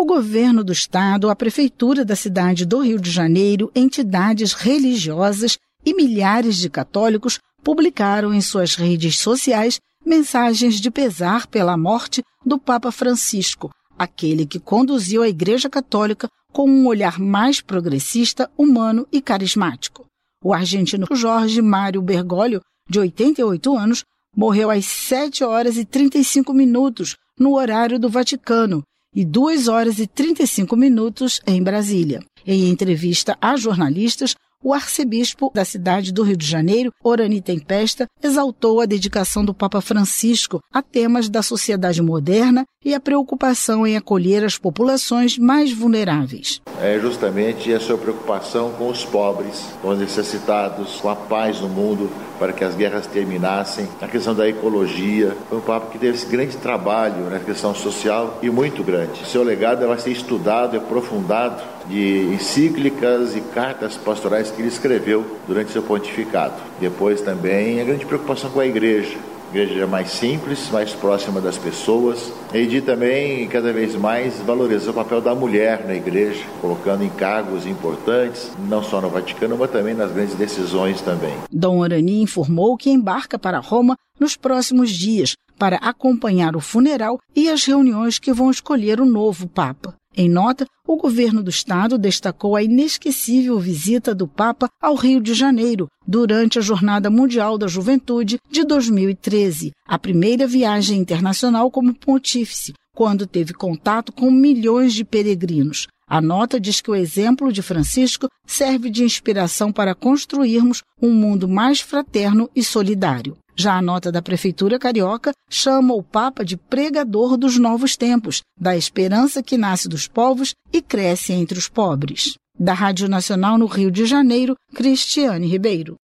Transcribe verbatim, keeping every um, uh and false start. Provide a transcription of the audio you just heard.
O governo do estado, a prefeitura da cidade do Rio de Janeiro, entidades religiosas e milhares de católicos publicaram em suas redes sociais mensagens de pesar pela morte do Papa Francisco, aquele que conduziu a Igreja Católica com um olhar mais progressista, humano e carismático. O argentino Jorge Mário Bergoglio, de oitenta e oito anos, morreu às sete horas e trinta e cinco minutos no horário do Vaticano e duas horas e trinta e cinco minutos em Brasília. Em entrevista a jornalistas, o arcebispo da cidade do Rio de Janeiro, Orani Tempesta, exaltou a dedicação do Papa Francisco a temas da sociedade moderna e a preocupação em acolher as populações mais vulneráveis. É justamente a sua preocupação com os pobres, com os necessitados, com a paz no mundo, para que as guerras terminassem, a questão da ecologia. Foi um Papa que teve esse grande trabalho na questão social e muito grande. Seu legado vai ser estudado e aprofundado de encíclicas e cartas pastorais que ele escreveu durante seu pontificado. Depois também a grande preocupação com a igreja. A igreja mais simples, mais próxima das pessoas. E de também, cada vez mais, valorizar o papel da mulher na igreja, colocando em cargos importantes, não só no Vaticano, mas também nas grandes decisões também. Dom Orani informou que embarca para Roma nos próximos dias para acompanhar o funeral e as reuniões que vão escolher o novo Papa. Em nota, o governo do estado destacou a inesquecível visita do Papa ao Rio de Janeiro durante a Jornada Mundial da Juventude de dois mil e treze, a primeira viagem internacional como pontífice, quando teve contato com milhões de peregrinos. A nota diz que o exemplo de Francisco serve de inspiração para construirmos um mundo mais fraterno e solidário. Já a nota da Prefeitura Carioca chama o Papa de pregador dos novos tempos, da esperança que nasce dos povos e cresce entre os pobres. Da Rádio Nacional no Rio de Janeiro, Cristiane Ribeiro.